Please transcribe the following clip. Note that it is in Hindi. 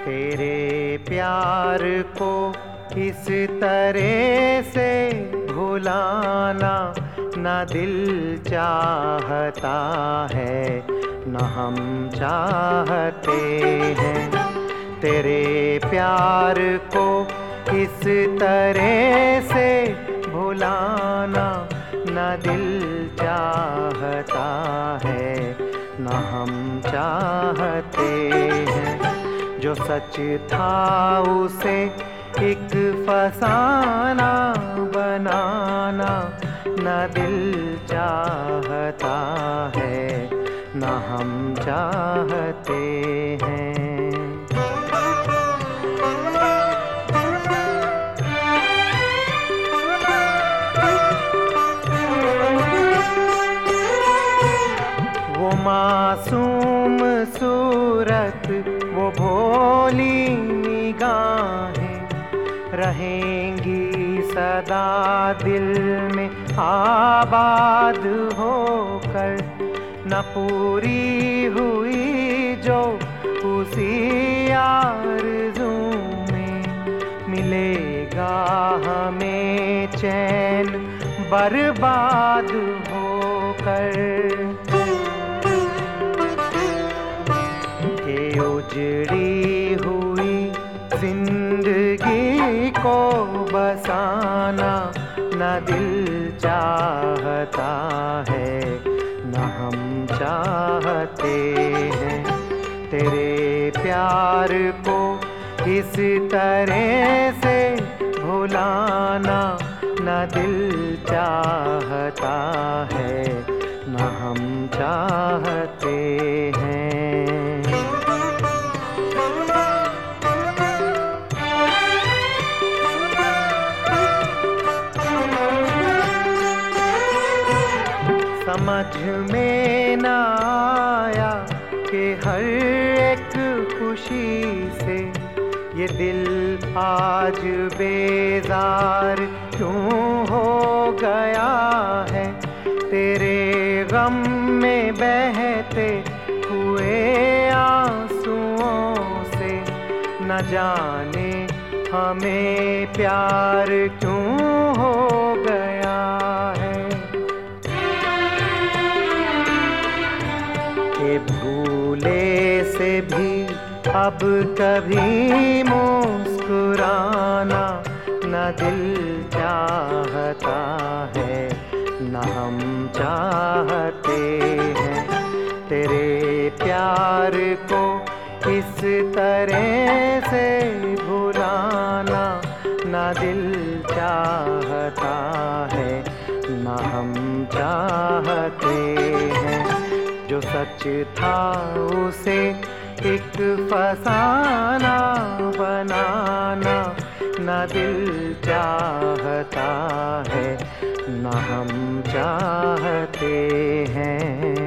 तेरे प्यार को इस तरह से भुलाना न दिल चाहता है न हम चाहते हैं। तेरे प्यार को इस तरह से भुलाना न दिल चाहता है न हम चाहते हैं। जो सच था उसे एक फसाना बनाना न दिल चाहता है न हम चाहते हैं। वो मासूम सूरत, वो भोली निगाहें रहेंगी सदा दिल में आबाद होकर। न पूरी हुई जो उसी आरज़ू में मिलेगा हमें चैन बर्बाद होकर। उजड़ी हुई जिंदगी को बसाना न दिल चाहता है न हम चाहते हैं। तेरे प्यार को इस तरह से भुलाना न दिल चाहता है न हम चाहते हैं। समझ में न आया कि हर एक खुशी से ये दिल आज बेजार क्यों हो गया है। तेरे गम में बहते हुए आंसुओं से न जाने हमें प्यार क्यों हो गया है। भूले से भी अब कभी मुस्कुराना न दिल चाहता है न हम चाहते हैं। तेरे प्यार को इस तरह से भुलाना न दिल चाहता है न हम चाहते हैं। जो सच था उसे एक फसाना बनाना न दिल चाहता है न हम चाहते हैं।